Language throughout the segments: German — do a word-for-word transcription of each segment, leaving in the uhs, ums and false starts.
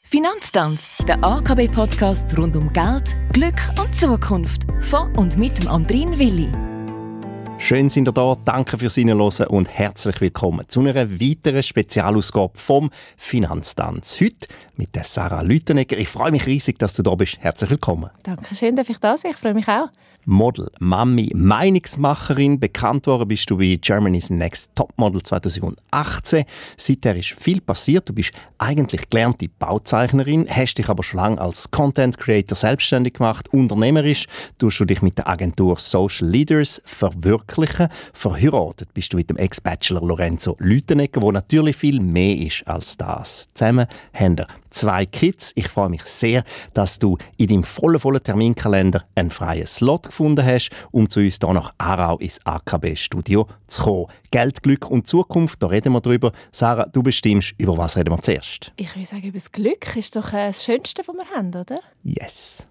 Finanztanz, der A K B-Podcast rund um Geld, Glück und Zukunft. Von und mit dem Andrin Willi. Schön sind ihr da, danke fürs Reinhören und herzlich willkommen zu einer weiteren Spezialausgabe vom Finanztanz. Heute mit der Sarah Lüthenegger. Ich freue mich riesig, dass du da bist. Herzlich willkommen. Danke schön, darf ich da sein? Ich freue mich auch. Model, Mami, Meinungsmacherin. Bekannt worden bist du bei Germany's Next Topmodel zwanzig achtzehn. Seither ist viel passiert. Du bist eigentlich gelernte Bauzeichnerin, hast dich aber schon lange als Content Creator selbstständig gemacht. Unternehmerisch tust du dich mit der Agentur Social Leaders verwirklichen. Verheiratet bist du mit dem Ex-Bachelor Lorenzo Lüthenegger, der natürlich viel mehr ist als das. Zusammen haben wir zwei Kids. Ich freue mich sehr, dass du in deinem vollen, vollen Terminkalender einen freien Slot gefunden hast, um zu uns hier nach Aarau ins A K B-Studio zu kommen. Geld, Glück und Zukunft, da reden wir drüber. Sarah, du bestimmst, über was reden wir zuerst? Ich würde sagen, über das Glück ist doch das Schönste, was wir haben, oder? Yes.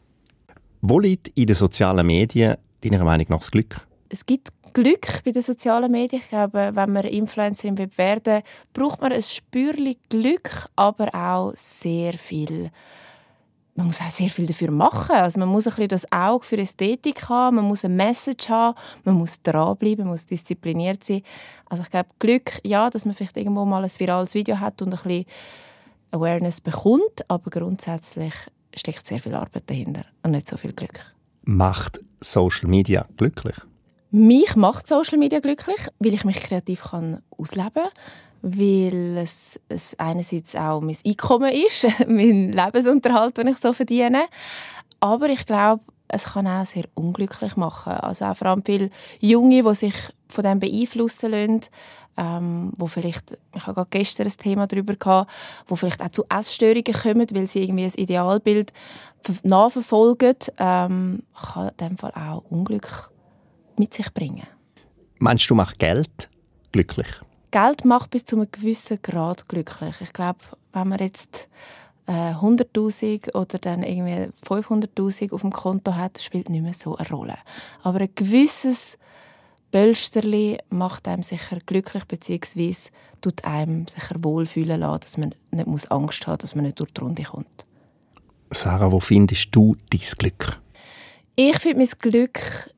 Wo liegt in den sozialen Medien deiner Meinung nach das Glück? Es gibt Glück bei den sozialen Medien. Ich glaube, wenn man Influencerin werden will, braucht man ein Spürchen Glück, aber auch sehr viel. Man muss auch sehr viel dafür machen. Also man muss ein bisschen das Auge für Ästhetik haben, man muss eine Message haben, man muss dranbleiben, man muss diszipliniert sein. Also ich glaube, Glück, ja, dass man vielleicht irgendwo mal ein virales Video hat und ein bisschen Awareness bekommt, aber grundsätzlich steckt sehr viel Arbeit dahinter und nicht so viel Glück. Macht Social Media glücklich? Mich macht Social Media glücklich, weil ich mich kreativ kann ausleben kann, weil es, es einerseits auch mein Einkommen ist, mein Lebensunterhalt, den ich so verdiene. Aber ich glaube, es kann auch sehr unglücklich machen. Also auch vor allem viele Junge, die sich von dem beeinflussen lassen, ähm, wo vielleicht, ich hatte gerade gestern ein Thema darüber gehabt, wo vielleicht auch zu Essstörungen kommen, weil sie irgendwie ein Idealbild nachverfolgen, ähm, kann in diesem Fall auch Unglück mit sich bringen. Meinst du, macht Geld glücklich? Geld macht bis zu einem gewissen Grad glücklich. Ich glaube, wenn man jetzt äh, hunderttausend oder dann irgendwie fünfhunderttausend auf dem Konto hat, spielt nicht mehr so eine Rolle. Aber ein gewisses Pölsterli macht einem sicher glücklich, beziehungsweise tut einem sicher wohlfühlen lassen, dass man nicht Angst haben muss, dass man nicht durch die Runde kommt. Sarah, wo findest du dein Glück? Ich finde mein Glück,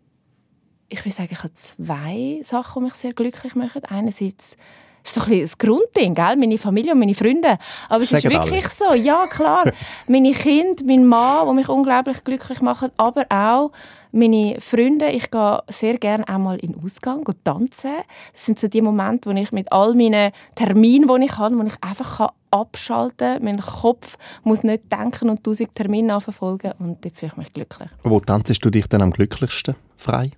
ich würde sagen, ich habe zwei Sachen, die mich sehr glücklich machen. Einerseits ist so ein bisschen das Grundding, gell? Meine Familie und meine Freunde. Aber es Sagen ist wirklich alle. So, ja klar. Meine Kinder, mein Mann, die mich unglaublich glücklich machen, aber auch meine Freunde. Ich gehe sehr gerne einmal in den Ausgang und tanzen. Das sind so die Momente, wo ich mit all meinen Terminen, die ich habe, wo ich einfach abschalten kann. Mein Kopf muss nicht denken und tausend Termine nachverfolgen und dort fühle ich mich glücklich. Wo tanzest du dich denn am glücklichsten frei?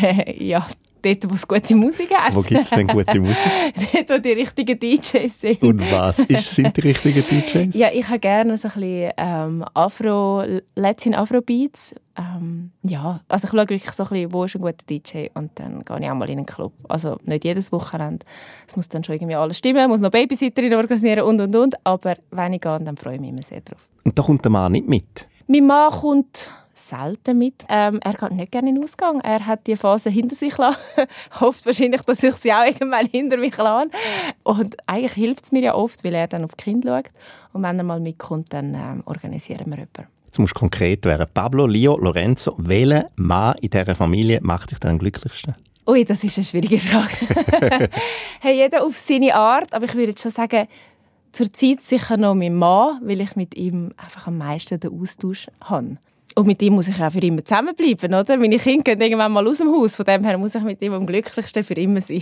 Ja, dort, wo es gute Musik gibt. Wo gibt es denn gute Musik? Dort, wo die richtigen D Js sind. Und was ist, sind die richtigen D Js? Ja, ich habe gerne so ein bisschen ähm, Afro, Latin Afrobeats. Ähm, ja, also ich schaue wirklich so ein bisschen, wo ist ein guter D J und dann gehe ich auch mal in einen Club. Also nicht jedes Wochenende. Es muss dann schon irgendwie alles stimmen, muss noch Babysitterin organisieren und und und. Aber wenn ich gehe, dann freue ich mich immer sehr drauf. Und da kommt der Mann nicht mit? Mein Mann kommt selten mit. Ähm, er geht nicht gerne in den Ausgang. Er hat die Phase hinter sich gelassen. Hofft wahrscheinlich, dass ich sie auch irgendwann hinter mich lasse. Und eigentlich hilft es mir ja oft, weil er dann auf die Kinder schaut. Und wenn er mal mitkommt, dann ähm, organisieren wir jemanden. Jetzt musst du konkret werden. Pablo, Leo, Lorenzo, welcher Mann in dieser Familie macht dich dann am glücklichsten? Ui, das ist eine schwierige Frage. Hey, jeder auf seine Art. Aber ich würde jetzt schon sagen, zurzeit sicher noch mein Mann, weil ich mit ihm einfach am meisten den Austausch habe. Und mit ihm muss ich auch für immer zusammenbleiben, oder? Meine Kinder gehen irgendwann mal aus dem Haus. Von dem her muss ich mit ihm am glücklichsten für immer sein.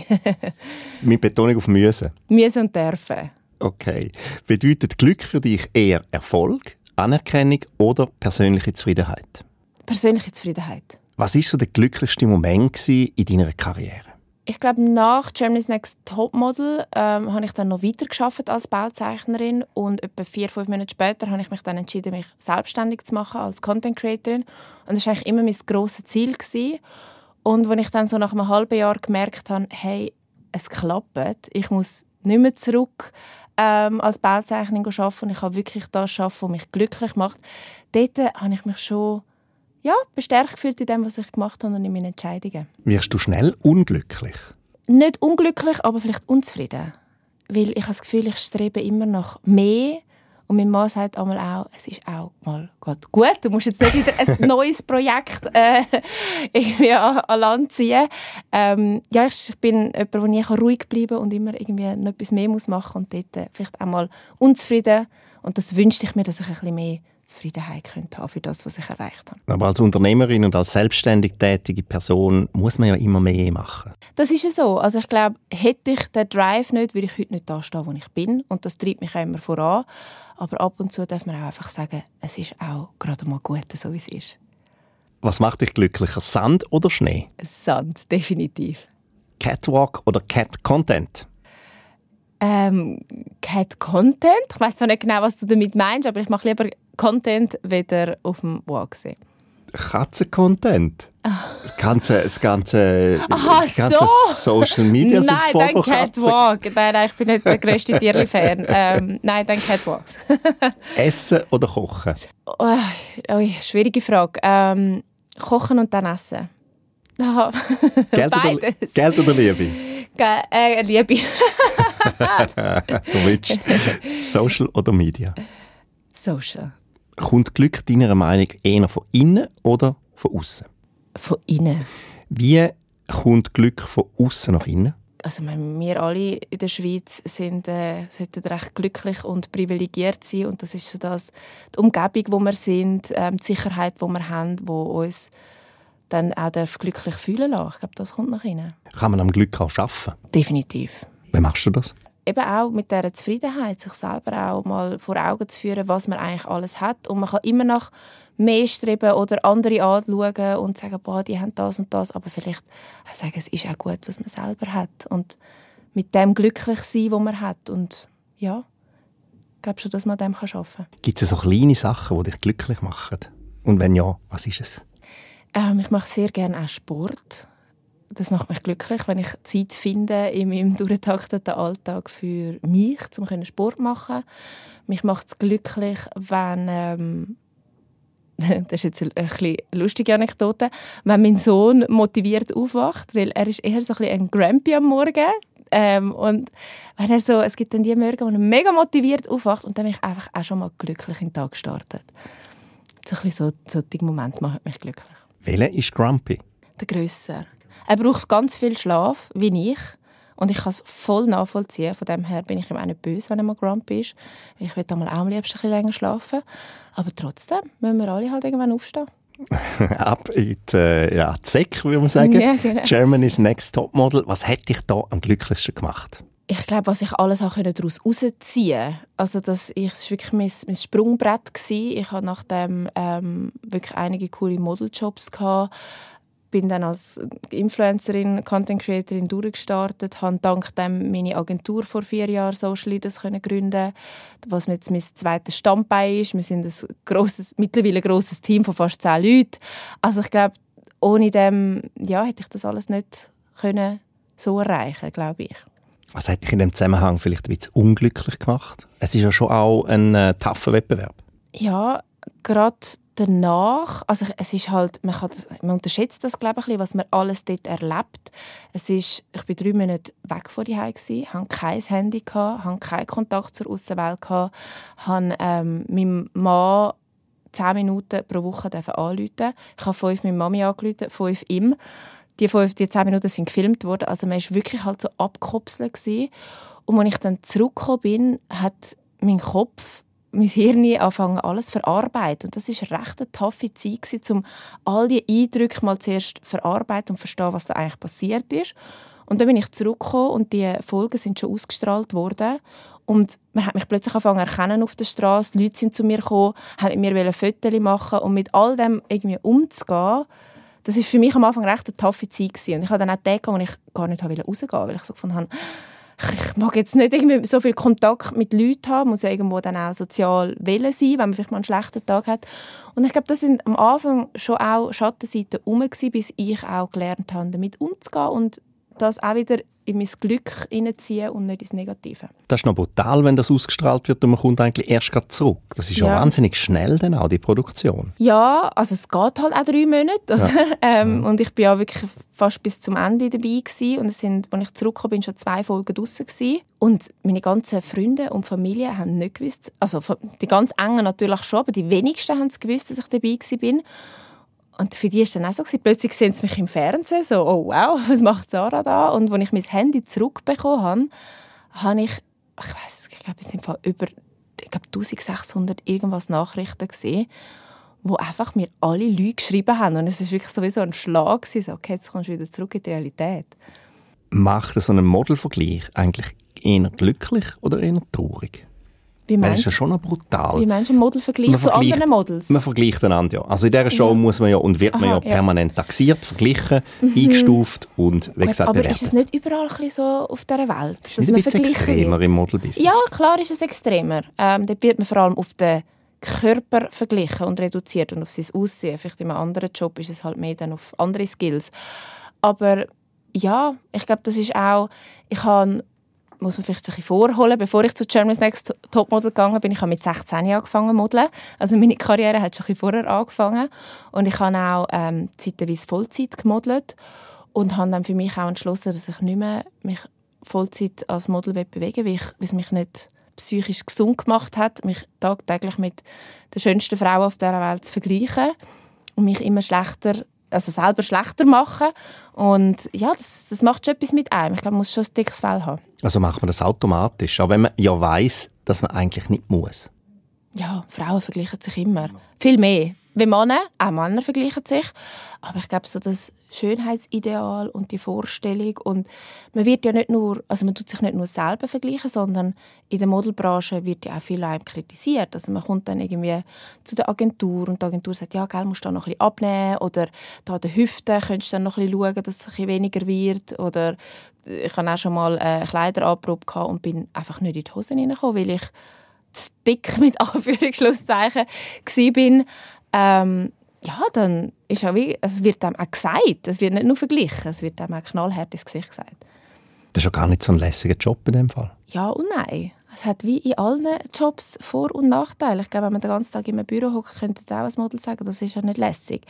Mit Betonung auf müssen? Müssen und dürfen. Okay. Bedeutet Glück für dich eher Erfolg, Anerkennung oder persönliche Zufriedenheit? Persönliche Zufriedenheit. Was war so der glücklichste Moment in deiner Karriere? Ich glaube, nach Germany's Next Topmodel ähm, habe ich dann noch weiter gearbeitet als Bauzeichnerin und etwa vier, fünf Monate später habe ich mich dann entschieden, mich selbstständig zu machen als Content Creatorin. Und das war eigentlich immer mein grosses Ziel gewesen. Und als ich dann so nach einem halben Jahr gemerkt habe, hey, es klappt, ich muss nicht mehr zurück ähm, als Bauzeichnerin arbeiten und ich kann wirklich das arbeiten, was mich glücklich macht, dort habe ich mich schon ja, bestärkt gefühlt in dem, was ich gemacht habe und in meinen Entscheidungen. Wirst du schnell unglücklich? Nicht unglücklich, aber vielleicht unzufrieden. Weil ich habe das Gefühl, ich strebe immer nach mehr Und mein Mann sagt einmal auch, es ist auch mal gut, du musst jetzt nicht wieder ein neues Projekt äh, irgendwie an, an Land ziehen. Ähm, ja, ich bin jemand, der nie ruhig bleiben kann und immer irgendwie noch etwas mehr machen muss und dort äh, vielleicht auch mal unzufrieden. Und das wünschte ich mir, dass ich ein bisschen mehr Zufriedenheit könnte haben für das, was ich erreicht habe. Aber als Unternehmerin und als selbstständig tätige Person muss man ja immer mehr machen. Das ist ja so. Also ich glaube, hätte ich den Drive nicht, würde ich heute nicht da stehen, wo ich bin. Und das treibt mich auch immer voran. Aber ab und zu darf man auch einfach sagen, es ist auch gerade mal gut, so wie es ist. Was macht dich glücklicher, Sand oder Schnee? Sand, definitiv. Catwalk oder Cat Content? Ähm, Cat Content? Ich weiss zwar nicht genau, was du damit meinst, aber ich mache lieber Content wieder auf dem Walk sehen. Katzen-Content? Das ganze, das ganze, Aha, das ganze so. Social Media sind nein, voll dann von Catwalk. Nein, nein, ich bin nicht der grösste Tierli-Fan. ähm, nein, dann Catwalks. Essen oder kochen? Oh, oh, schwierige Frage. Ähm, kochen und dann essen. Oh. Geld, oder, Geld oder Liebe? Ge äh, Liebe. Du willst Social oder Media? Social. Kommt Glück deiner Meinung eher von innen oder von außen? Von innen. Wie kommt Glück von außen nach innen? Also wir alle in der Schweiz sind, äh, sollten recht glücklich und privilegiert sein. Und das ist so das, die Umgebung, wo wir sind, ähm, die Sicherheit, die wir haben, die uns dann auch glücklich fühlen lassen. Ich glaube, das kommt nach innen. Kann man am Glück auch arbeiten? Definitiv. Wie machst du das? Eben auch mit dieser Zufriedenheit, sich selber auch mal vor Augen zu führen, was man eigentlich alles hat. Und man kann immer nach mehr streben oder andere anschauen und sagen, boah, die haben das und das. Aber vielleicht sagen, es ist auch gut, was man selber hat. Und mit dem glücklich sein, was man hat. Und ja, ich glaube schon, dass man an dem arbeiten kann. Gibt es so kleine Sachen, die dich glücklich machen? Und wenn ja, was ist es? Ähm, ich mache sehr gerne auch Sport. Das macht mich glücklich, wenn ich Zeit finde in meinem durchgetakteten Alltag für mich, um Sport zu machen. Mich macht es glücklich, wenn, ähm, das ist jetzt eine eine lustige Anekdote, wenn mein Sohn motiviert aufwacht, weil er ist eher so ein, ein Grumpy am Morgen. Ähm, und wenn er so, es gibt dann die Morgen, wo er mega motiviert aufwacht und dann bin ich einfach auch schon mal glücklich in den Tag gestartet. So ein bisschen so, so die Momente machen mich glücklich. Welcher ist Grumpy? Der Grösser. Er braucht ganz viel Schlaf, wie ich. Und ich kann es voll nachvollziehen. Von dem her bin ich ihm auch nicht böse, wenn er mal grumpy ist. Ich will auch am liebsten ein bisschen länger schlafen. Aber trotzdem müssen wir alle halt irgendwann aufstehen. Ab in die, äh, ja, die Säcke, würde man sagen. Ja, genau. Germany's Next Topmodel. Was hat dich da am glücklichsten gemacht? Ich glaube, was ich alles daraus herausziehen konnte. Also das war wirklich mein, mein Sprungbrett. Ich hatte nachdem ähm, wirklich einige coole Modeljobs gehabt. Bin dann als Influencerin, Content Creatorin durchgestartet, habe dank dem meine Agentur vor vier Jahren Social Leaders gründen, was jetzt mein zweites Standbein ist. Wir sind ein grosses, mittlerweile ein grosses Team von fast zehn Leuten. Also ich glaube, ohne dem ja, hätte ich das alles nicht können so erreichen, glaube ich. Was hat dich in dem Zusammenhang vielleicht ein bisschen unglücklich gemacht? Es ist ja schon auch ein äh, tougher Wettbewerb. Ja, gerade danach, also es ist halt, man, kann, man unterschätzt das, glaube ich, was man alles dort erlebt. Es ist, ich war drei Monate weg von zu Hause, hatte kein Handy, hatte keinen Kontakt zur Aussenwelt, hatte ähm, meinem Mann zehn Minuten pro Woche anrufen. Ich habe fünf meiner Mami angerufen, fünf ihm. Die, fünf, die zehn Minuten sind gefilmt worden, also man war wirklich halt so abgekopselt. Und als ich dann zurückgekommen bin, hat mein Kopf, mein Hirn anfangen, alles zu verarbeiten. Und das war eine recht taffe Zeit, um all die Eindrücke mal zuerst zu verarbeiten und zu verstehen, was da eigentlich passiert ist. Und dann bin ich zurückgekommen und die Folgen sind schon ausgestrahlt worden. Und man hat mich plötzlich angefangen zu erkennen auf der Straße. Die Leute sind zu mir gekommen, haben mit mir Fotos machen und mit all dem irgendwie umzugehen. Das war für mich am Anfang recht eine taffe Zeit. Und ich hatte dann auch Tage, wo ich gar nicht rausgehen wollte, weil ich so gefunden habe, ich mag jetzt nicht irgendwie so viel Kontakt mit Leuten haben, muss ja irgendwo dann auch sozial sein, wenn man vielleicht mal einen schlechten Tag hat. Und ich glaube, das sind am Anfang schon auch Schattenseiten herum, bis ich auch gelernt habe, damit umzugehen und das auch wieder in mein Glück hineinziehen und nicht ins Negative. Das ist noch brutal, wenn das ausgestrahlt wird und man kommt eigentlich erst gerade zurück. Das ist ja, ja wahnsinnig schnell dann auch, die Produktion. Ja, also es geht halt auch drei Monate. Ja. ähm, ja. Und ich war ja wirklich fast bis zum Ende dabei gewesen. Und es sind, als ich zurückgekommen bin, schon zwei Folgen draussen gewesen. Und meine ganzen Freunde und Familie haben nicht gewusst, also die ganz engen natürlich schon, aber die wenigsten haben es gewusst, dass ich dabei war. Und für die war es dann auch so, plötzlich sehen sie mich im Fernsehen, so, oh wow, was macht Sarah da? Und als ich mein Handy zurückbekommen habe, habe ich, ich weiss, ich glaube, es sind über ich glaube, eintausendsechshundert irgendwas Nachrichten gesehen, wo einfach mir alle Leute geschrieben haben. Und es war wirklich sowieso ein Schlag, so, okay, jetzt kommst du wieder zurück in die Realität. Macht so einen Modelvergleich eigentlich eher glücklich oder eher traurig? Wie meinst, das ist ja schon noch brutal. Wie meinst du einen Modelvergleich zu anderen Models? Man vergleicht einander, ja. Also in dieser Show ja. muss man ja und wird Aha, man ja permanent ja. taxiert, verglichen, mhm. eingestuft und wie gesagt, aber bewertet. Ist es nicht überall ein so auf dieser Welt? Ist es nicht ein bisschen extremer im Modelbusiness? Ja, klar ist es extremer. Ähm, dort wird man vor allem auf den Körper verglichen und reduziert und auf sein Aussehen. Vielleicht in einem anderen Job ist es halt mehr dann auf andere Skills. Aber ja, ich glaube, das ist auch... Ich habe muss man vielleicht ein bisschen vorholen. Bevor ich zu Germany's Next Topmodel gegangen bin, ich habe mit sechzehn angefangen zu modeln. Also meine Karriere hat schon ein bisschen vorher angefangen. Und ich habe auch ähm, zeitweise Vollzeit gemodelt und habe dann für mich auch entschlossen, dass ich nicht mehr mich Vollzeit als Model bewegen will, weil es mich nicht psychisch gesund gemacht hat, mich tagtäglich mit den schönsten Frauen auf dieser Welt zu vergleichen und mich immer schlechter also selber schlechter machen. Und ja, das, das macht schon etwas mit einem. Ich glaube, man muss schon ein dickes Fell haben. Also macht man das automatisch, auch wenn man ja weiss, dass man eigentlich nicht muss? Ja, Frauen vergleichen sich immer. Viel mehr. Wie Männer, auch Männer vergleichen sich. Aber ich glaube, so das Schönheitsideal und die Vorstellung und man wird ja nicht nur, also man tut sich nicht nur selber vergleichen, sondern in der Modelbranche wird ja auch viel einem kritisiert. Also man kommt dann irgendwie zu der Agentur und die Agentur sagt, ja, gell, musst du da noch ein bisschen abnehmen oder da an den Hüften könntest du dann noch ein bisschen schauen, dass es ein bisschen weniger wird oder ich hatte auch schon mal eine Kleideranprobe gehabt und bin einfach nicht in die Hosen hineingekommen, weil ich zu dick mit Anführungsschlusszeichen war. Ähm, ja, dann ist ja wie, es wird einem auch gesagt, es wird nicht nur verglichen, es wird einem auch knallhart ins Gesicht gesagt. Das ist ja gar nicht so ein lässiger Job in dem Fall. Ja und nein. Es hat wie in allen Jobs Vor- und Nachteile. Ich glaube, wenn man den ganzen Tag in einem Büro hockt, könnte auch als Model sagen, das ist ja nicht lässig.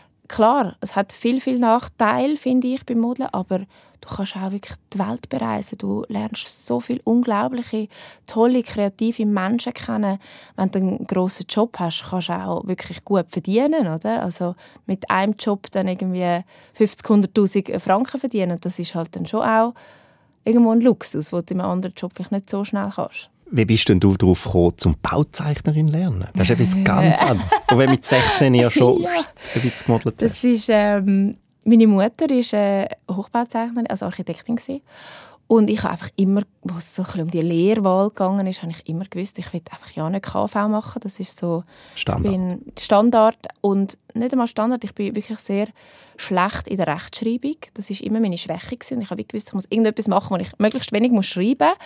Klar, es hat viel, viel Nachteile, finde ich, beim Modeln, aber du kannst auch wirklich die Welt bereisen. Du lernst so viele unglaubliche, tolle, kreative Menschen kennen. Wenn du einen grossen Job hast, kannst du auch wirklich gut verdienen, oder? Also mit einem Job dann irgendwie fünfzig, hunderttausend Franken verdienen, das ist halt dann schon auch irgendwo ein Luxus, den du in einem anderen Job vielleicht nicht so schnell kannst. Wie bist denn du darauf gekommen, zum Bauzeichnerin zu lernen? Das ist etwas ganz anderes. Und wenn mit sechzehn ja schon ja. ein bisschen gemodelt hast. Das ist, ähm, meine Mutter war äh, Hochbauzeichnerin, also Architektin gewesen. Und ich habe einfach immer, wo es so ein bisschen um die Lehrwahl gegangen ist, habe ich immer gewusst, ich will einfach ja nicht K V machen. Das ist so Standard. Ich bin Standard. Und nicht einmal Standard, ich bin wirklich sehr schlecht in der Rechtschreibung. Das war immer meine Schwäche gewesen. Ich habe gewusst, ich muss irgendetwas machen, wo ich möglichst wenig muss schreiben muss.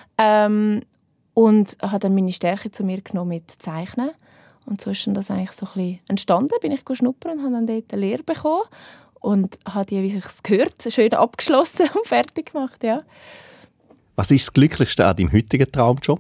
Ähm, Und habe dann meine Stärke zu mir genommen mit Zeichnen. Und so ist dann das eigentlich so ein bisschen entstanden. Bin ich schnuppern und habe dann dort eine Lehre bekommen. Und habe die, wie es gehört, schön abgeschlossen und fertig gemacht. Ja. Was ist das Glücklichste an deinem heutigen Traumjob?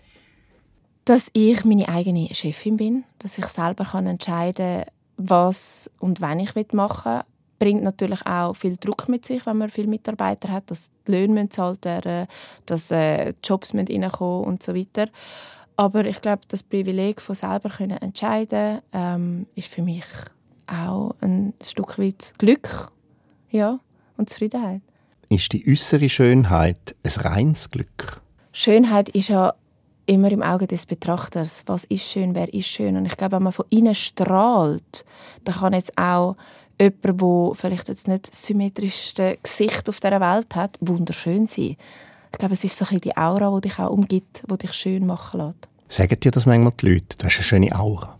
Dass ich meine eigene Chefin bin. Dass ich selber entscheiden kann, was und wann ich machen will. Bringt natürlich auch viel Druck mit sich, wenn man viele Mitarbeiter hat, dass die Löhne bezahlt werden, dass äh, Jobs reinkommen und so weiter. Aber ich glaube, das Privileg von selber können entscheiden ähm, ist für mich auch ein Stück weit Glück, ja, und Zufriedenheit. Ist die äußere Schönheit ein reines Glück? Schönheit ist ja immer im Auge des Betrachters. Was ist schön, wer ist schön? Und ich glaube, wenn man von innen strahlt, dann kann jetzt auch jemand, der vielleicht jetzt nicht das symmetrischste Gesicht auf dieser Welt hat, wunderschön sein. Ich glaube, es ist so ein bisschen die Aura, die dich auch umgibt, die dich schön machen lässt. Sagen dir das manchmal die Leute? Du hast eine schöne Aura.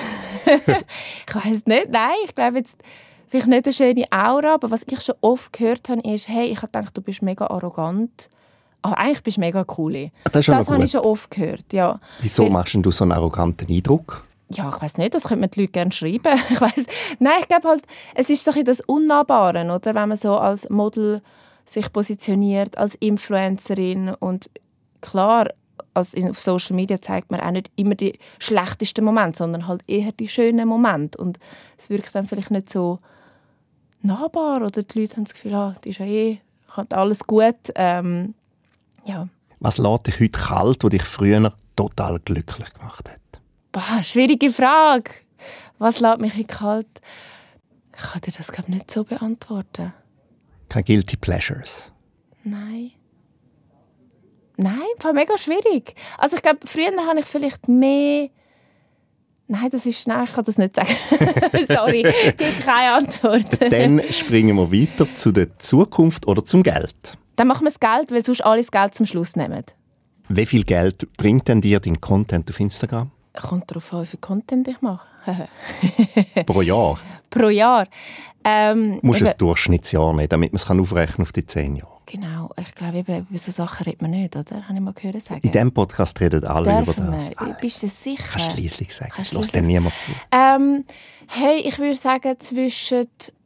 Ich weiss nicht, nein. Ich glaube jetzt vielleicht nicht eine schöne Aura, aber was ich schon oft gehört habe, ist, hey, ich habe gedacht, du bist mega arrogant. Aber eigentlich bist du mega cool. Das, das habe ich schon oft gehört, ja. Wieso Weil, machst du so einen arroganten Eindruck? Ja, ich weiss nicht, das könnten mir die Leute gerne schreiben. Ich weiss, nein, ich glaube halt, es ist so ein bisschen das Unnahbare, oder? Wenn man so als Model sich positioniert als Influencerin. Und klar, als auf Social Media zeigt man auch nicht immer die schlechtesten Momente, sondern halt eher die schönen Momente. Und es wirkt dann vielleicht nicht so nahbar oder die Leute haben das Gefühl, ah, die ist ja eh, hat alles gut. Ähm, ja. Was lässt dich heute kalt, was dich früher total glücklich gemacht hat? Boah, schwierige Frage. Was lässt mich kalt? Ich kann dir das glaub, nicht so beantworten. Keine Guilty Pleasures? Nein. Nein, war mega schwierig. Also ich glaube, früher habe ich vielleicht mehr... Nein, das ist... Nein, ich kann das nicht sagen. Sorry, ich gebe keine Antwort. Dann springen wir weiter zu der Zukunft oder zum Geld. Dann machen wir das Geld, weil sonst alles Geld zum Schluss nehmen. Wie viel Geld bringt denn dir dein Content auf Instagram? Kommt darauf an, wie viel Content ich mache. Pro Jahr? Pro Jahr. Ähm, Musst du ein Durchschnittsjahr nehmen, damit man es aufrechnen auf die zehn Jahre? Genau. Ich glaube, eben, über solche Sachen redet man nicht, oder? Habe ich mal gehört sagen. In diesem Podcast reden alle Dürfen über das. Wir? Bist du sicher? Kannst du schliesslich sagen. Kannst Lass dir niemand zu. Ähm, hey, ich würde sagen, zwischen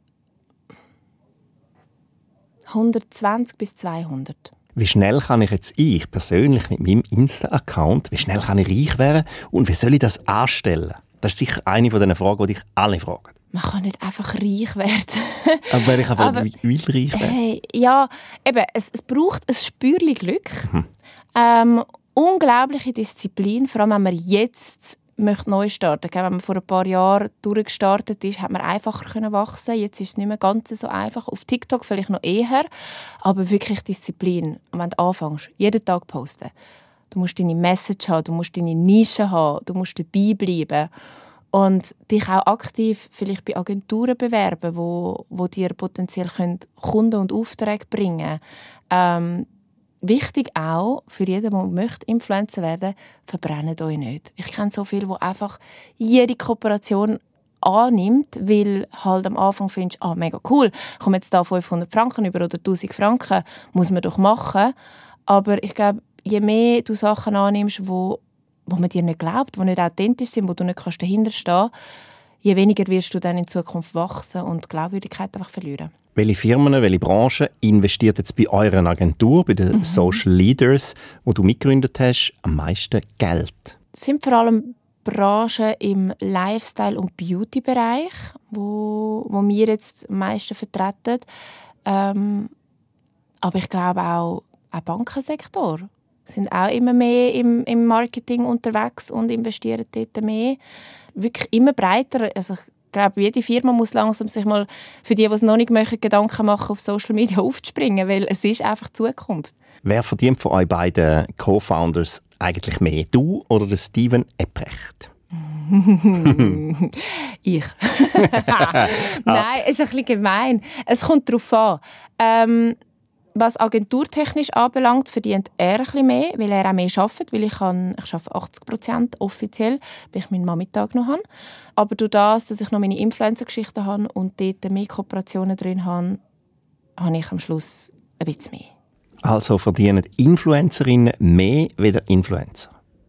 hundertzwanzig bis zweihundert. Wie schnell kann ich jetzt ich persönlich mit meinem Insta-Account, wie schnell kann ich reich werden und wie soll ich das anstellen? Das ist sicher eine von den Fragen, die dich alle fragen. Man kann nicht einfach reich werden. Aber wenn ich einfach Aber, will reich werden? Hey, ja, eben, es, es braucht ein Spürchen Glück. Mhm. Ähm, unglaubliche Disziplin, vor allem wenn man jetzt möchte neu starten. Wenn man vor ein paar Jahren durchgestartet ist, hat man einfacher können wachsen. Jetzt ist es nicht mehr ganz so einfach. Auf TikTok vielleicht noch eher, aber wirklich Disziplin. Und wenn du anfängst, jeden Tag posten. Du musst deine Message haben, du musst deine Nische haben, du musst dabei bleiben und dich auch aktiv vielleicht bei Agenturen bewerben, wo, wo dir potenziell Kunden und Aufträge bringen können. Ähm, Wichtig auch für jeden, der möchte Influencer werden, verbrennt euch nicht. Ich kenne so viele, die einfach jede Kooperation annimmt, weil halt am Anfang findest, ah, mega cool, ich komme jetzt da fünfhundert Franken über oder tausend Franken, muss man doch machen. Aber ich glaube, je mehr du Sachen annimmst, wo, wo man dir nicht glaubt, die nicht authentisch sind, wo du nicht kannst dahinter stehen kannst, je weniger wirst du dann in Zukunft wachsen und Glaubwürdigkeit einfach verlieren. Welche Firmen, welche Branchen investiert jetzt bei eurer Agentur, bei den mhm. Social Leaders, die du mitgegründet hast, am meisten Geld? Es sind vor allem Branchen im Lifestyle- und Beauty-Bereich, wo, wo wir jetzt am meisten vertreten. Ähm, aber ich glaube auch der Bankensektor sind auch immer mehr im, im Marketing unterwegs und investieren dort mehr. Wirklich immer breiter. Also ich glaube, jede Firma muss langsam sich mal, für die, die es noch nicht möchten, Gedanken machen, auf Social Media aufzuspringen, weil es ist einfach Zukunft. Wer verdient von euch beiden Co-Founders eigentlich mehr? Du oder der Steven Epprecht? Ich. Nein, es ist ein bisschen gemein. Es kommt darauf an. Ähm, was agenturtechnisch anbelangt, verdient er ein bisschen mehr, weil er auch mehr arbeitet, weil ich, kann, ich arbeite achtzig Prozent offiziell, weil ich meinen Nachmittag noch habe. Aber durch das, dass ich noch meine Influencer-Geschichten habe und dort mehr Kooperationen drin habe, habe ich am Schluss ein bisschen mehr. Also verdienen Influencerinnen mehr als Influencer?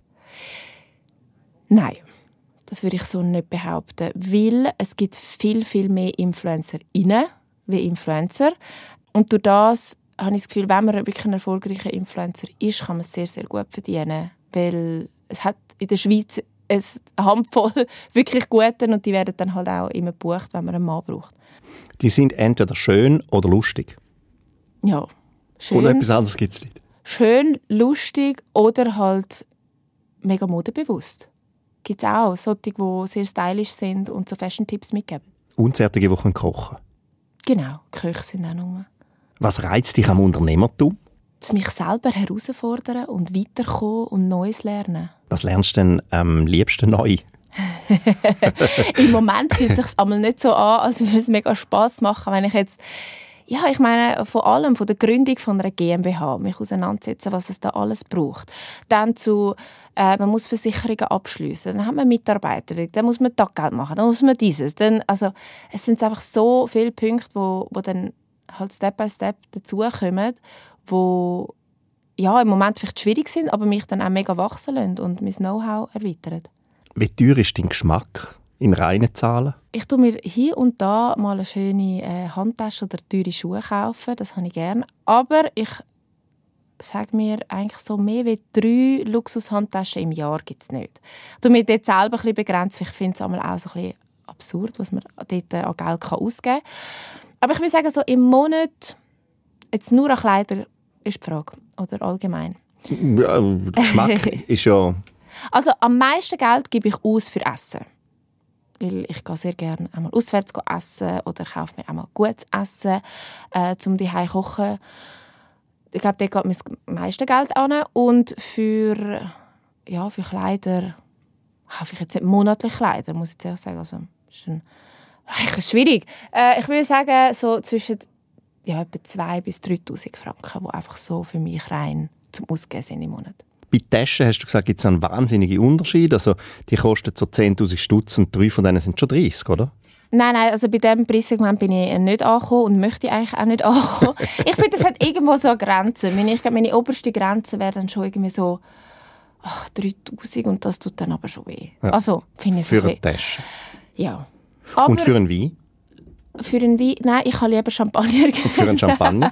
Nein, das würde ich so nicht behaupten, weil es gibt viel, viel mehr InfluencerInnen wie Influencer. Und durch das habe ich das Gefühl, wenn man wirklich ein erfolgreicher Influencer ist, kann man es sehr, sehr gut verdienen. Weil es hat in der Schweiz eine Handvoll wirklich Guten und die werden dann halt auch immer gebucht, wenn man einen Mann braucht. Die sind entweder schön oder lustig? Ja, schön. Oder etwas anderes gibt es nicht? Schön, lustig oder halt mega modebewusst. Gibt es auch solche, die sehr stylisch sind und so Fashion-Tipps mitgeben. Unzärtige, die kochen? Genau, Köche sind auch noch. Was reizt dich am Unternehmertum? Das mich selber herausfordern und weiterkommen und Neues lernen. Was lernst du denn am liebsten neu? Im Moment fühlt es sich einmal nicht so an, als würde es mega Spass machen, wenn ich jetzt, ja, ich meine, vor allem von der Gründung von einer GmbH mich auseinandersetzen, was es da alles braucht. Dann zu, äh, man muss Versicherungen abschliessen, dann hat man Mitarbeiter, dann muss man Taggeld machen, dann muss man dieses. Dann, also, es sind einfach so viele Punkte, wo, wo dann halt Step by Step dazukommen, wo ja, im Moment vielleicht schwierig sind, aber mich dann auch mega wachsen lassen und mein Know-how erweitern. Wie teuer ist dein Geschmack? in reinen Zahlen? Ich tue mir hier und da mal eine schöne äh, Handtasche oder teure Schuhe kaufen. Das habe ich gerne. Aber ich sage mir eigentlich so, mehr als drei Luxushandtaschen im Jahr gibt es nicht. Ich tue mich dort selber ein bisschen begrenzt, weil ich finde es auch so ein bisschen absurd, was man dort an Geld ausgeben kann. Aber ich würde sagen, so im Monat, jetzt nur an Kleider, ist die Frage. Oder allgemein. Ja, der Geschmack ist ja... Also am meisten Geld gebe ich aus für Essen. Weil ich gehe sehr gerne einmal auswärts essen oder kaufe mir einmal gutes Essen, äh, um die Hause zu kochen. Ich glaube, dort geht mir das meiste Geld an. Und für, ja, für Kleider kaufe ich jetzt nicht monatlich Kleider, muss ich ehrlich sagen. Also, ist ein, ist schwierig. Äh, ich würde sagen, so zwischen ja, etwa zweitausend bis dreitausend Franken, die einfach so für mich rein zum Ausgeben sind im Monat. Bei Taschen hast du gesagt, gibt es einen wahnsinnigen Unterschied. Also, die kosten so zehntausend Stutz und drei von denen sind schon dreißig, oder? Nein, nein, also bei diesem Preissegment bin ich nicht angekommen und möchte eigentlich auch nicht ankommen. Ich finde, das hat irgendwo so eine Grenze. Meine, ich glaube, meine oberste Grenze wäre dann schon irgendwie so ach, dreitausend und das tut dann aber schon weh. Ja. Also, finde ich Für so eine Tasche? Ja. Aber und für einen Wein? Für einen Wein? Nein, ich habe lieber Champagner. Und für einen Champagner?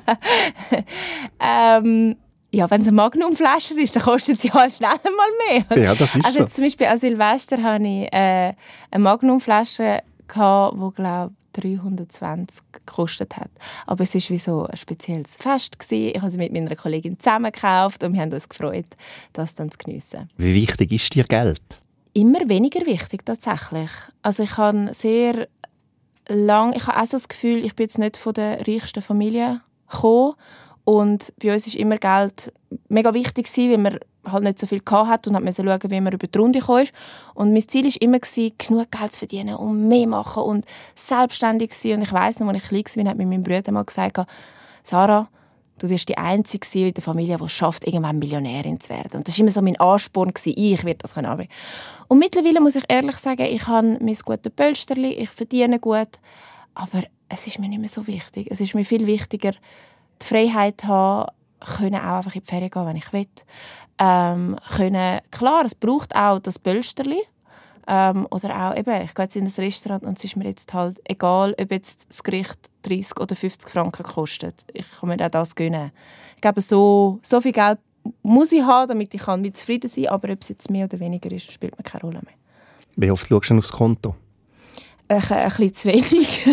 ähm... Ja, wenn es eine Magnumflasche ist, dann kostet sie halt schnell mal mehr. Ja, das ist also so. Jetzt zum Beispiel an Silvester hatte ich äh, eine Magnumflasche, die, glaube dreihundertzwanzig gekostet hat. Aber es war wie so ein spezielles Fest gewesen. Ich habe sie mit meiner Kollegin zusammen gekauft und wir haben uns gefreut, das dann zu geniessen. Wie wichtig ist dir Geld? Immer weniger wichtig, tatsächlich. Also ich habe sehr lang, ich habe auch so das Gefühl, ich bin jetzt nicht von der reichsten Familie gekommen. Und bei uns war immer Geld mega wichtig, weil man halt nicht so viel hatte und musste schauen, wie man über die Runde kam. Und mein Ziel war immer, genug Geld zu verdienen und mehr machen und selbstständig sein. Und ich weiss noch, als ich klein war, hat mir mein Bruder mal gesagt, Sarah, du wirst die Einzige sein in der Familie, die es schafft, irgendwann Millionärin zu werden. Und das war immer so mein Ansporn, ich werde das können. Und mittlerweile muss ich ehrlich sagen, ich habe mein gutes Pölsterli, ich verdiene gut, aber es ist mir nicht mehr so wichtig. Es ist mir viel wichtiger, die Freiheit haben, können auch einfach in die Ferien gehen, wenn ich will. Ähm, können, klar, es braucht auch das Pölsterli. Ähm, oder auch, eben, ich gehe jetzt in ein Restaurant und es ist mir jetzt halt egal, ob jetzt das Gericht dreißig oder fünfzig Franken kostet. Ich kann mir auch das gönnen. Ich glaube, so, so viel Geld muss ich haben, damit ich kann mit zufrieden sein kann. Aber ob es jetzt mehr oder weniger ist, spielt mir keine Rolle mehr. Wie oft schaust du aufs Konto? Ein, ein bisschen zu wenig.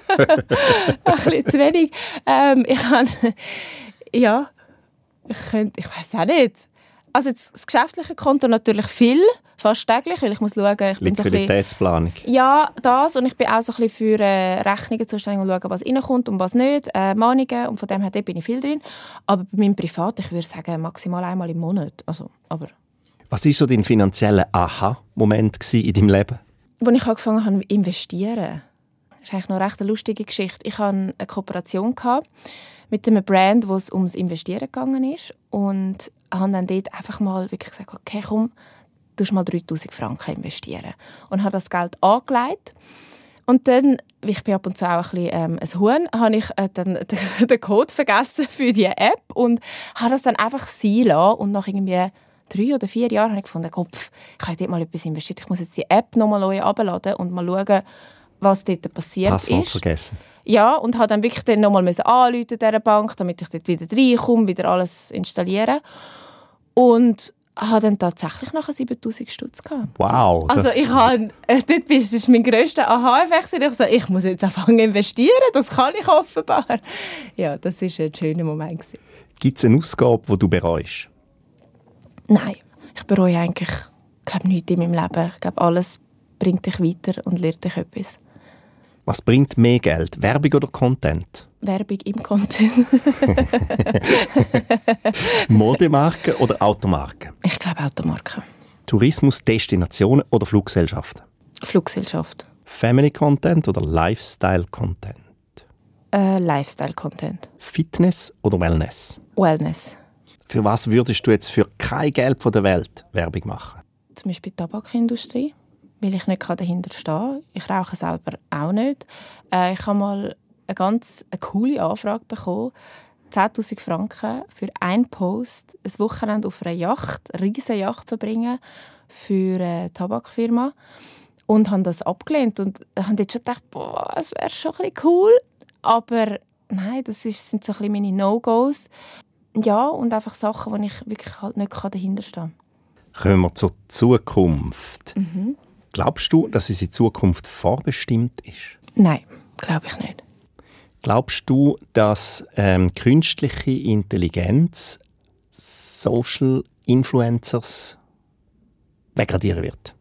ein bisschen zu wenig. Ähm, ich habe... Ja, ich könnte... Ich weiß auch nicht. Also jetzt, das geschäftliche Konto natürlich viel, fast täglich, weil ich muss schauen... Ich bin Liquiditätsplanung. So ja, das. Und ich bin auch so ein bisschen für äh, Rechnungen zuständig und schauen, was reinkommt und was nicht. Äh, Mahnungen. Und von dem her bin ich viel drin. Aber bei meinem Privat, ich würde sagen, maximal einmal im Monat. Also, aber... Was war so dein finanzieller Aha-Moment in deinem Leben? Als ich angefangen habe zu investieren, das ist eigentlich noch eine recht lustige Geschichte. Ich hatte eine Kooperation mit einem Brand, wo es ums Investieren gegangen ist. Und habe dann dort einfach mal wirklich gesagt, okay, komm, du musst mal dreitausend Franken investieren. Und habe das Geld angelegt. Und dann, ich bin ab und zu auch ein bisschen ähm, ein Huhn, habe ich äh, dann den Code vergessen für die App und habe das dann einfach sein lassen. Und nach irgendwie drei oder vier Jahren habe ich gefunden, Kopf, ich habe dort mal etwas investiert. Ich muss jetzt die App nochmal neu herunterladen und mal schauen, was dort passiert Passwort ist. vergessen. Ja, und habe dann wirklich dann nochmal anrufen dieser Bank, damit ich dort wieder reinkomme, wieder alles installieren. Und habe dann tatsächlich nachher siebentausend Stutz gehabt. Wow! Also ich habe, äh, dort das ist mein grösster Aha-Effekt. Ich so, ich muss jetzt anfangen investieren, das kann ich offenbar. Ja, das war ein schöner Moment. Gibt es eine Ausgabe, die du bereust? Nein, ich bereue eigentlich glaube, nichts in meinem Leben. Ich glaube, alles bringt dich weiter und lehrt dich etwas. Was bringt mehr Geld, Werbung oder Content? Werbung im Content. Modemarken oder Automarken? Ich glaube Automarken. Tourismus, Destinationen oder Fluggesellschaften? Fluggesellschaft. Family Content oder Lifestyle Content? Äh, Lifestyle Content. Fitness oder Wellness? Wellness. Für was würdest du jetzt für kein Geld von der Welt Werbung machen? Zum Beispiel die Tabakindustrie, weil ich nicht dahinter stehen kann. Ich rauche selber auch nicht. Äh, ich habe mal eine ganz eine coole Anfrage bekommen. zehntausend Franken für einen Post, ein Wochenende auf einer Yacht, eine riesige Yacht verbringen für eine Tabakfirma. Und habe das abgelehnt und habe jetzt schon gedacht, boah, es wäre schon ein bisschen cool. Aber nein, das ist, sind so ein bisschen meine No-Gos. Ja, und einfach Sachen, wo ich wirklich halt nicht dahinter stehen kann. Kommen wir zur Zukunft. Mhm. Glaubst du, dass unsere Zukunft vorbestimmt ist? Nein, glaube ich nicht. Glaubst du, dass ähm, künstliche Intelligenz Social Influencers wegradieren wird?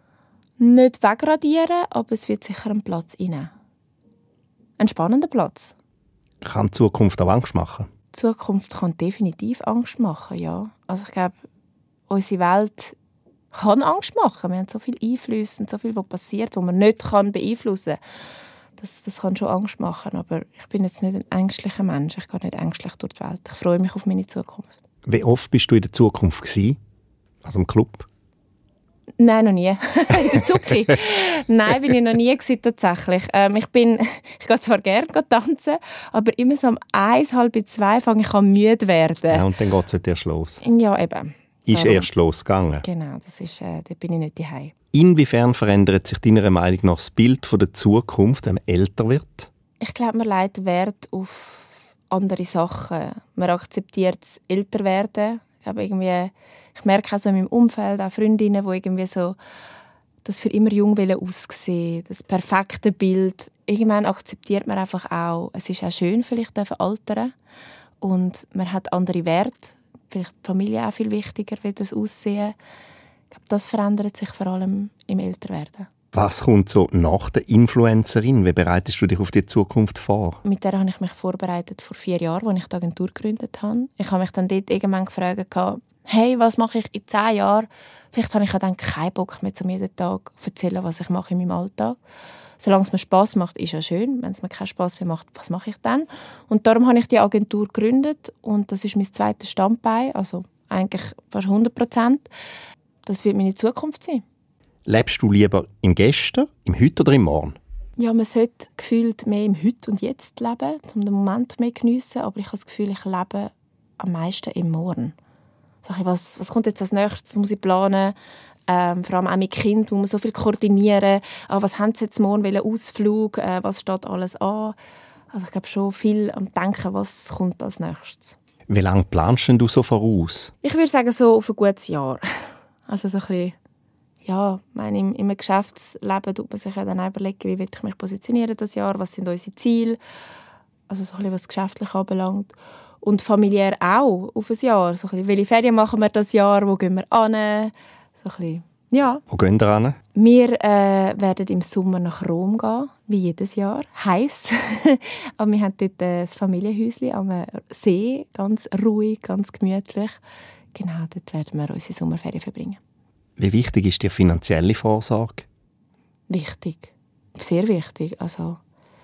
Nicht wegradieren, aber es wird sicher einen Platz einnehmen. Ein spannender Platz. Kann die Zukunft auch Angst machen? Die Zukunft kann definitiv Angst machen, ja. Also ich glaube, unsere Welt kann Angst machen. Wir haben so viel Einflüsse und so viel, was passiert, was man nicht kann beeinflussen kann. Das, das kann schon Angst machen, aber ich bin jetzt nicht ein ängstlicher Mensch. Ich gehe nicht ängstlich durch die Welt. Ich freue mich auf meine Zukunft. Wie oft bist du in der Zukunft gewesen? Also im Club? Nein, noch nie. In der Zucki? Nein, bin ich noch nie gewesen, tatsächlich. Ähm, ich bin, ich gehe zwar gerne tanzen, aber immer so um eins, halb zwei fange ich an müde werden. Ja, und dann geht es erst los. Ja, eben. Ist Darum. erst losgegangen. Genau, das ist, äh, da bin ich nicht daheim. Inwiefern verändert sich deiner Meinung nach das Bild von der Zukunft, wenn man älter wird? Ich glaube, man legt Wert auf andere Sachen. Man akzeptiert das Älterwerden. Ich glaube, irgendwie, ich merke auch so in meinem Umfeld, auch Freundinnen, die irgendwie so das für immer jung aussehen, das perfekte Bild. Irgendwann akzeptiert man einfach auch, es ist auch schön, vielleicht altern. Und man hat andere Werte. Vielleicht die Familie auch viel wichtiger, wie das Aussehen. Ich glaube, das verändert sich vor allem im Älterwerden. Was kommt so nach der Influencerin? Wie bereitest du dich auf die Zukunft vor? Mit der habe ich mich vorbereitet vor vier Jahren, als ich die Agentur gegründet habe. Ich habe mich dann dort irgendwann gefragt, hey, was mache ich in zehn Jahren? Vielleicht habe ich dann keinen Bock mehr, zu jeden Tag zu erzählen, was ich mache in meinem Alltag. Solange es mir Spass macht, ist ja schön. Wenn es mir keinen Spass mehr macht, was mache ich dann? Und darum habe ich die Agentur gegründet und das ist mein zweites Standbein, also eigentlich fast hundert Prozent. Das wird meine Zukunft sein. Lebst du lieber im Gestern, im Heute oder im Morgen? Ja, man sollte gefühlt mehr im Heute und Jetzt leben, um den Moment mehr geniessen. Aber ich habe das Gefühl, ich lebe am meisten im Morgen. Sag ich, was, was kommt jetzt als nächstes? Das muss ich planen. Ähm, vor allem auch mit Kind muss man so viel koordinieren. Ah, was haben sie jetzt morgen? Welchen Ausflug? Äh, was steht alles an? Also ich glaube schon viel am Denken, was kommt als nächstes. Wie lange planst du so voraus? Ich würde sagen, so auf ein gutes Jahr. Also so ein bisschen, ja, ich meine, im, im Geschäftsleben tut man sich ja dann auch überlegen, wie will ich mich positionieren das Jahr, was sind unsere Ziele, also so ein bisschen, was geschäftlich anbelangt. Und familiär auch auf ein Jahr. So ein bisschen, welche Ferien machen wir das Jahr, wo gehen wir hin? So ein bisschen, ja. Wo gehen wir hin? Wir äh, werden im Sommer nach Rom gehen, wie jedes Jahr. Heiß. Aber wir haben dort ein Familienhäuschen am See, ganz ruhig, ganz gemütlich. Genau, dort werden wir unsere Sommerferien verbringen. Wie wichtig ist die finanzielle Vorsorge? Wichtig. Sehr wichtig. Also,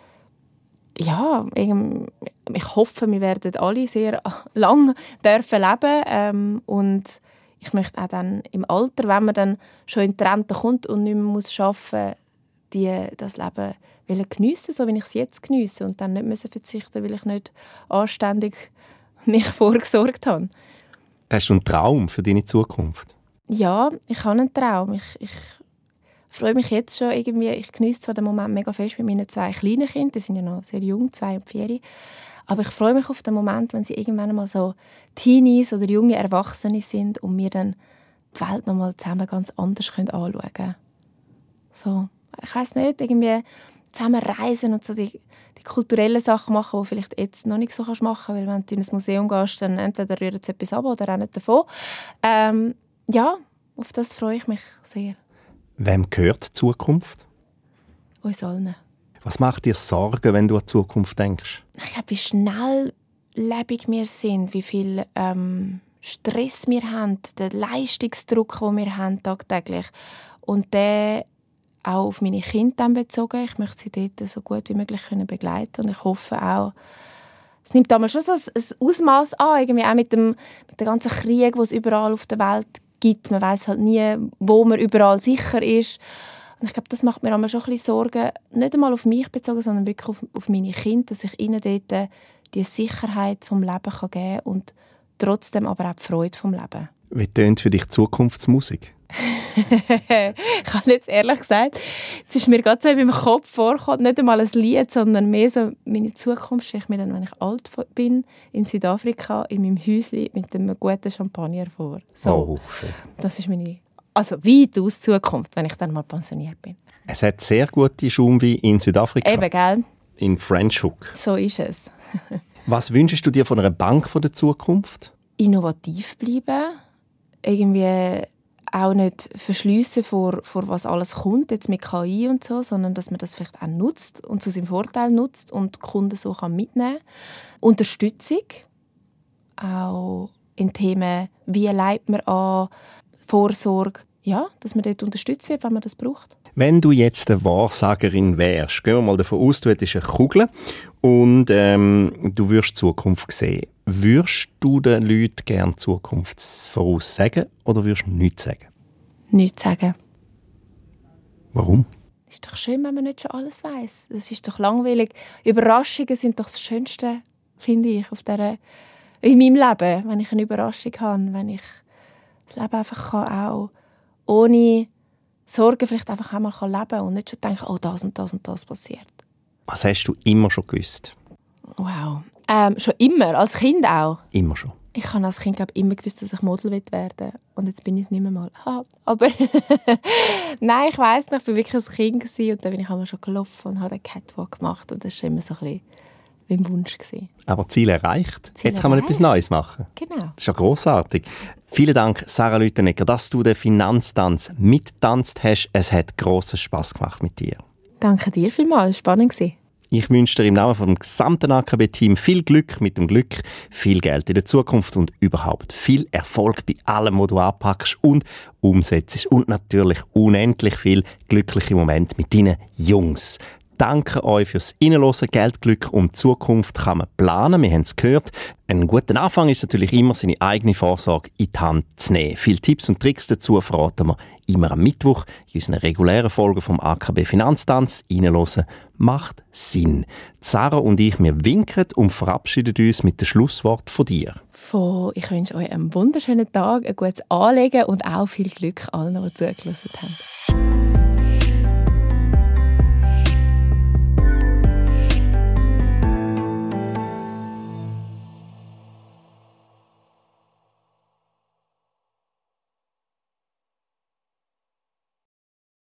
ja, ich hoffe, wir werden alle sehr lang dürfen leben ähm, und ich möchte auch dann im Alter, wenn man dann schon in die Rente kommt und nicht mehr muss arbeiten muss, das Leben geniessen, so wie ich es jetzt geniesse und dann nicht müssen verzichten, weil ich nicht anständig mich vorgesorgt habe. Hast du einen Traum für deine Zukunft? Ja, ich habe einen Traum. Ich, ich freue mich jetzt schon irgendwie. Ich genieße zwar den Moment mega fest mit meinen zwei kleinen Kindern, die sind ja noch sehr jung, zwei und vier. Aber ich freue mich auf den Moment, wenn sie irgendwann mal so Teenies oder junge Erwachsene sind und wir dann die Welt noch mal zusammen ganz anders anschauen können. So, ich weiss nicht, irgendwie zusammen reisen und so die, die kulturellen Sachen machen, die vielleicht jetzt noch nicht so machen kannst, weil wenn du in ein Museum gehst, dann entweder rühren sie etwas ab oder rennen davon. Ähm, ja, auf das freue ich mich sehr. Wem gehört die Zukunft? Uns allen. Was macht dir Sorgen, wenn du an die Zukunft denkst? Ich glaube, wie schnelllebig wir sind, wie viel ähm, Stress wir haben, den Leistungsdruck, den wir haben tagtäglich. Und der auch auf meine Kinder bezogen. Ich möchte sie dort so gut wie möglich begleiten. Und ich hoffe auch, es nimmt damals schon so ein Ausmaß an, irgendwie auch mit dem, mit dem ganzen Krieg, den es überall auf der Welt gibt. Man weiß halt nie, wo man überall sicher ist. Und ich glaube, das macht mir schon ein bisschen Sorgen, nicht einmal auf mich bezogen, sondern wirklich auf, auf meine Kinder, dass ich ihnen dort die Sicherheit vom Leben geben kann und trotzdem aber auch die Freude vom Leben. Wie tönt für dich Zukunftsmusik? Ich habe jetzt ehrlich gesagt, es ist mir gerade so in meinem Kopf vorgekommen, nicht einmal ein Lied, sondern mehr so meine Zukunft stelle ich mir dann, wenn ich alt bin, in Südafrika, in meinem Häuschen mit einem guten Champagner vor. So, oh, schön. Das ist meine, also weit aus Zukunft, wenn ich dann mal pensioniert bin. Es hat sehr gute Schaumwein in Südafrika. Eben, gell? In French Hook. So ist es. Was wünschst du dir von einer Bank von der Zukunft? Innovativ bleiben, irgendwie auch nicht verschliessen vor, vor was alles kommt, jetzt mit K I und so, sondern dass man das vielleicht auch nutzt und zu seinem Vorteil nutzt und die Kunden so kann mitnehmen kann. Unterstützung, auch in Themen, wie leitet man an, Vorsorge, ja, dass man dort unterstützt wird, wenn man das braucht. Wenn du jetzt eine Wahrsagerin wärst, gehen wir mal davon aus, du hättest eine Kugel und ähm, du würdest die Zukunft sehen. Würdest du den Leuten gerne Zukunft voraussagen oder würdest du nichts sagen? Nichts sagen. Warum? Es ist doch schön, wenn man nicht schon alles weiss. Es ist doch langweilig. Überraschungen sind doch das Schönste, finde ich, auf dieser, in meinem Leben. Wenn ich eine Überraschung habe, wenn ich das Leben einfach kann, auch ohne Sorgen vielleicht einfach einmal leben kann und nicht schon denken, oh, das und das und das passiert. Was hast du immer schon gewusst? Wow. Ähm, schon immer, als Kind auch. Immer schon? Ich habe als Kind glaub, immer gewusst, dass ich Model werden will. Und jetzt bin ich es nicht mehr mal. Ah, aber nein, ich weiss noch, ich war wirklich ein Kind gewesen, und dann bin ich einmal schon gelaufen und habe einen Catwalk gemacht. Und das war immer so ein bisschen wie ein Wunsch gewesen. Aber Ziel erreicht. Ziel jetzt kann man erreicht. etwas Neues machen. Genau. Das ist ja grossartig. Vielen Dank, Sarah Lüthenegger, dass du den Finanztanz mittanzt hast. Es hat grossen Spass gemacht mit dir. Danke dir vielmals, es war spannend. Ich wünsche dir im Namen vom gesamten A K B-Team viel Glück mit dem Glück, viel Geld in der Zukunft und überhaupt viel Erfolg bei allem, was du anpackst und umsetzt. Und natürlich unendlich viel glückliche Momente mit deinen Jungs. Danke euch fürs Reinhören. Geld, Glück und Zukunft kann man planen. Wir haben es gehört. Ein guter Anfang ist natürlich immer, seine eigene Vorsorge in die Hand zu nehmen. Viele Tipps und Tricks dazu verraten wir immer am Mittwoch in unseren regulären Folgen vom A K B Finanztanz. Reinhören macht Sinn. Sarah und ich, wir winken und verabschieden uns mit dem Schlusswort von dir. Von, ich wünsche euch einen wunderschönen Tag, ein gutes Anlegen und auch viel Glück allen, die zugelassen haben.